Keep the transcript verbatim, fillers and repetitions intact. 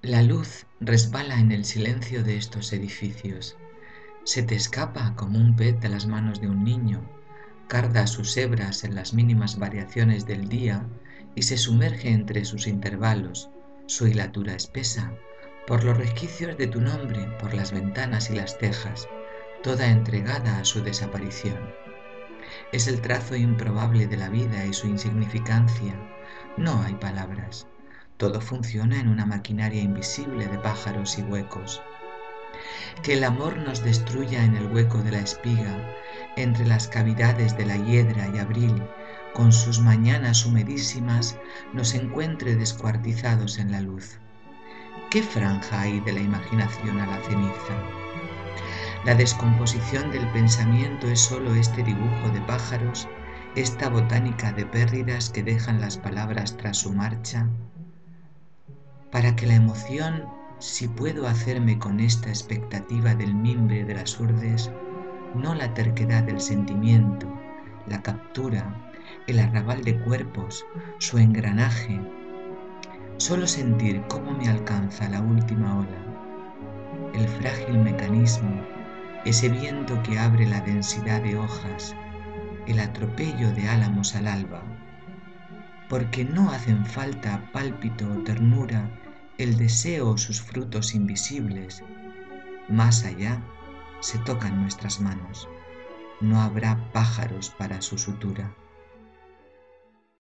La luz resbala en el silencio de estos edificios. Se te escapa como un pez de las manos de un niño, carda sus hebras en las mínimas variaciones del día y se sumerge entre sus intervalos, su hilatura espesa, por los resquicios de tu nombre, por las ventanas y las tejas, toda entregada a su desaparición. Es el trazo improbable de la vida y su insignificancia. No hay palabras. Todo funciona en una maquinaria invisible de pájaros y huecos. Que el amor nos destruya en el hueco de la espiga, entre las cavidades de la hiedra y abril, con sus mañanas humedísimas, nos encuentre descuartizados en la luz. ¿Qué franja hay de la imaginación a la ceniza? La descomposición del pensamiento es sólo este dibujo de pájaros, esta botánica de pérdidas que dejan las palabras tras su marcha, para que la emoción, si puedo hacerme con esta expectativa del mimbre de las urdes, no la terquedad del sentimiento, la captura, el arrabal de cuerpos, su engranaje, solo sentir cómo me alcanza la última ola, el frágil mecanismo, ese viento que abre la densidad de hojas, el atropello de álamos al alba, porque no hacen falta pálpito o ternura, el deseo o sus frutos invisibles. Más allá se tocan nuestras manos, no habrá pájaros para su sutura.